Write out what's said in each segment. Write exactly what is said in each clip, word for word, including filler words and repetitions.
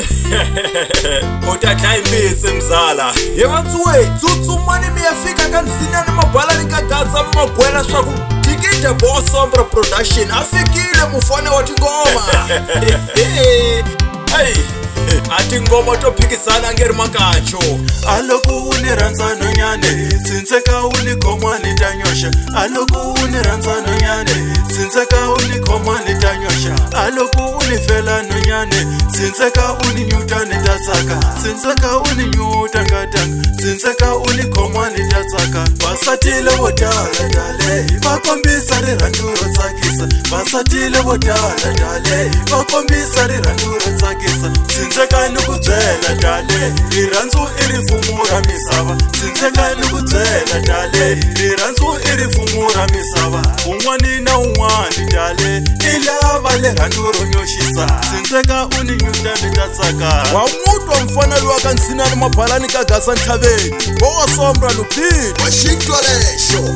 Utadlayimisa mzala. Yevantsiwe, tsutsumani mi ya fika ka nsinyani mabhala ni ka gatsa mi magwela swa ku Tikida Boss Sombra Production afikile mufane wa tingoma. Hey, ati ngoma to phikisana ngeri makacho. Aloku uni ranzano nyane, sinseka uni koma ni tanyosha. Aloku uni ranzano nyane, sinseka uni koma ni tanyosha. Aloku uni fela no nyane, sinseka uni nyuta ni tasaka. Sinseka uni nyuta ngatanga, sinseka uni koma ni tasaka. Basatile wotala dale, bakombisa ri randuro tsakisa. Basatile wotala dale, bakombisa ri randuro tsakisa. Sinseka nukudzela dale, riranzu irifumura misava. Sinseka nukudzela dale, riranzu irifumura misava. Unwani na unwani dale, ilava le randuro nyoshisa. Sinseka uni nyuta nitatsaka. Wa mutwa mfanelo wa ka nsinani mabhala ni ka gatsa nthaveni. Boss Sombra Lupit. Washington Show.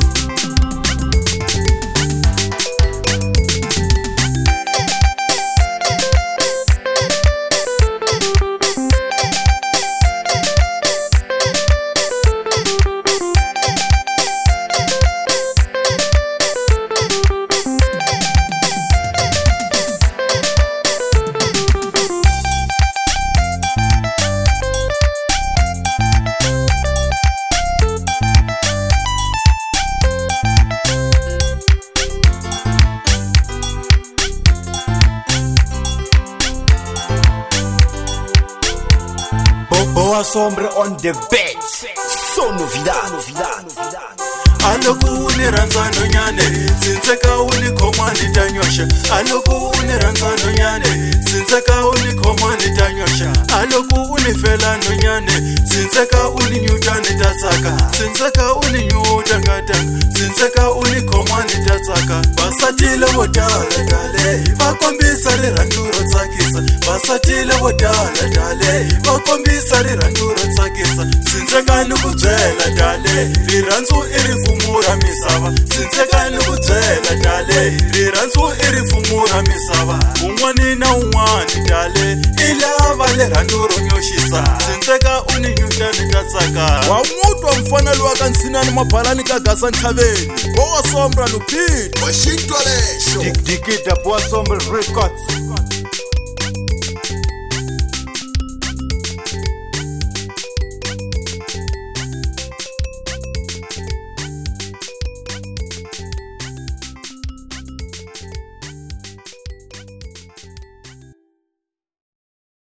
Boss Sombra on the beat. So novidad, novidad. Aloku uni ranzano nyane, sinseka uni koma ni tanyosha. Aloku uni ranzano nyane, sinseka uni koma ni tanyosha. Aloku uni fela no nyane, sinseka uni nyuta ni tasaka. Sinseka uni nyuta ngatanga, sinseka uni koma ni tasaka. Basatile wotala dale, bakombisa ri randuro tsakisa. Basatile wotala dale, bakombisa ri randuro tsakisa. Sinseka nukudzela dale, riranzu irifumura misava. Sinseka nukudzela dale, riranzu irifumura misava. Unwani na unwani dale, ilava le randuro nyoshisa. Sinseka uni nyuta nitatsaka. Wa mutwa mfanelo wa ka nsinani mabhala ni ka gatsa nthaveni. Boss Sombra Lupit. Washington Show. Tikida Boss Sombra Records.